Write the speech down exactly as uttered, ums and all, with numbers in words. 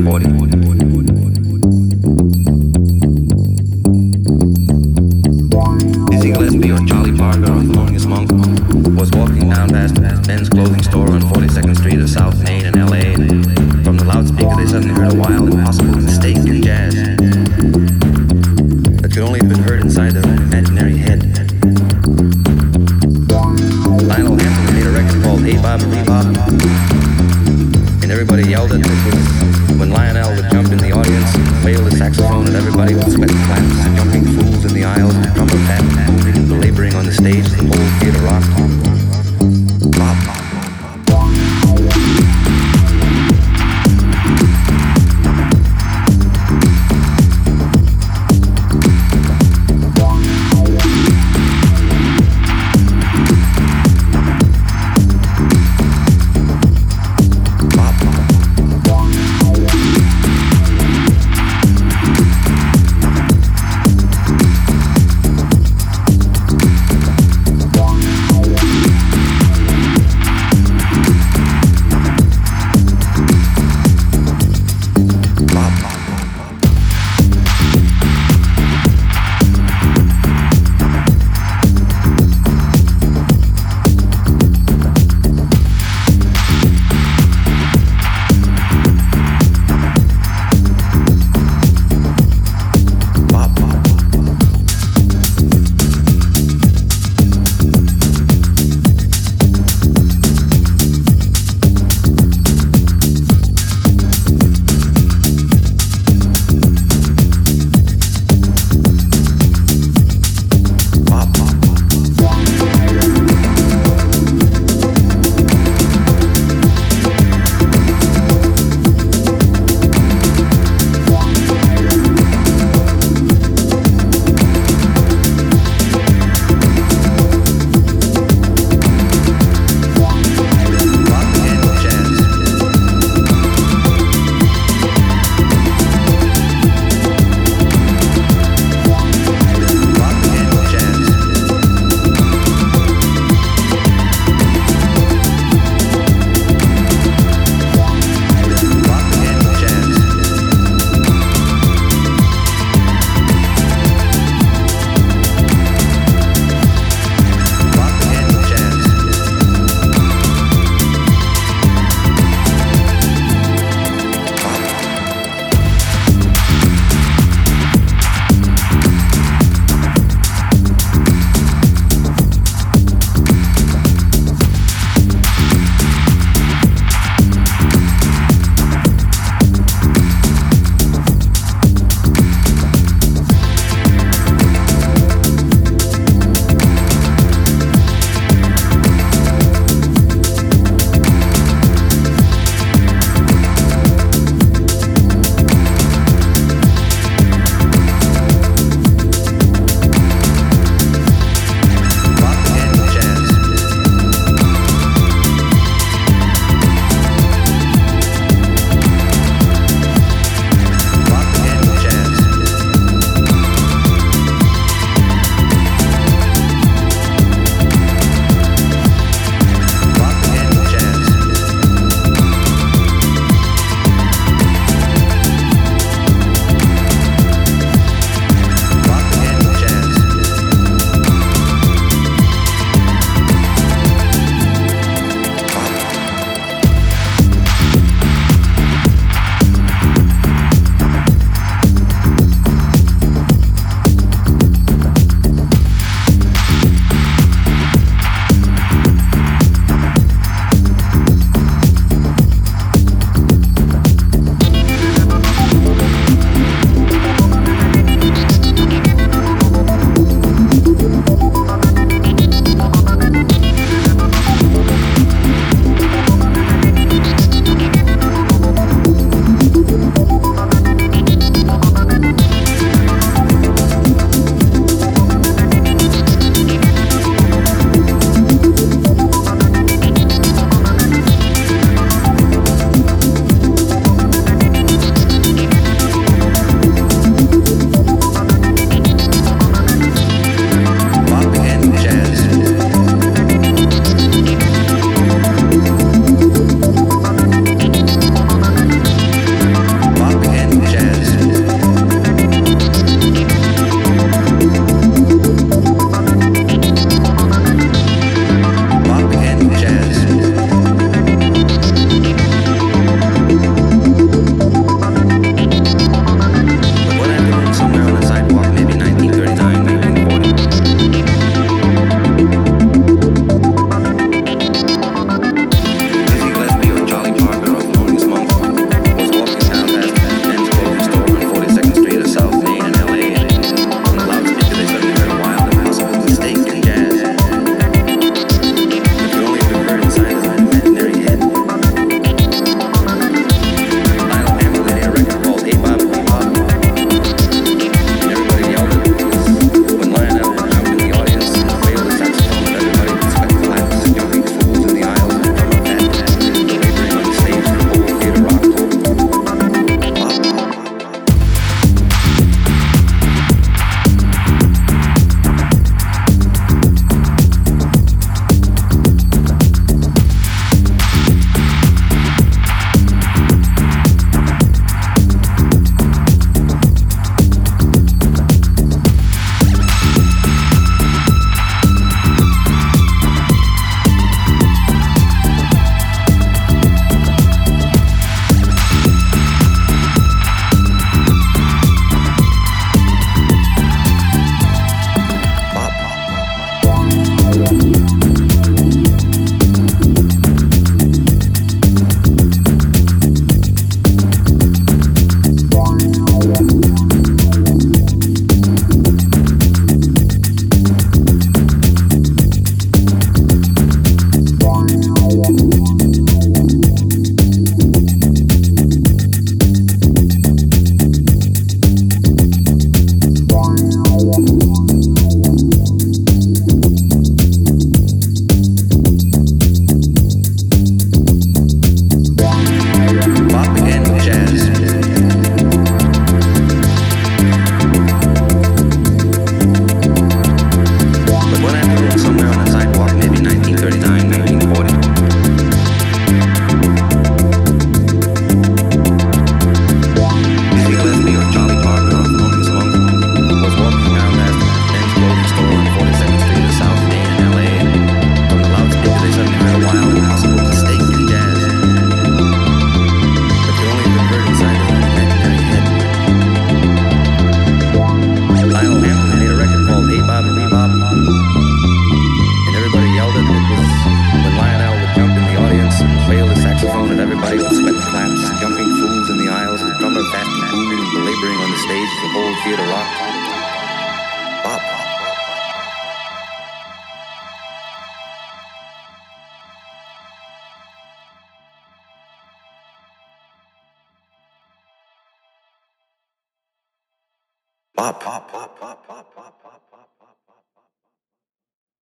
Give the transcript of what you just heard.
forty. Dizzy Gillespie or Charlie Parker or Thelonious Monk was walking down past Ben's clothing store on forty-second Street of South Main in L A. From the loudspeaker they suddenly heard a wild, impossible mistake in jazz that could only have been heard inside their own imaginary head. Lionel Hampton made a record called Hey Bob Bebop, and everybody yelled at it when Lionel would jump in the audience, wail the saxophone at everybody with sweat claps, jumping fools in the aisles, drummer fat, moving and belaboring on the stage as the whole theater rocked. Bop, bop. everybody with sweat clamps, jumping fools in the aisles, the drummer fast and booming and belaboring on the stage as the whole theater rocked. Bop. Bop. Bop. Bop. Bop. Bop. Bop. Bop.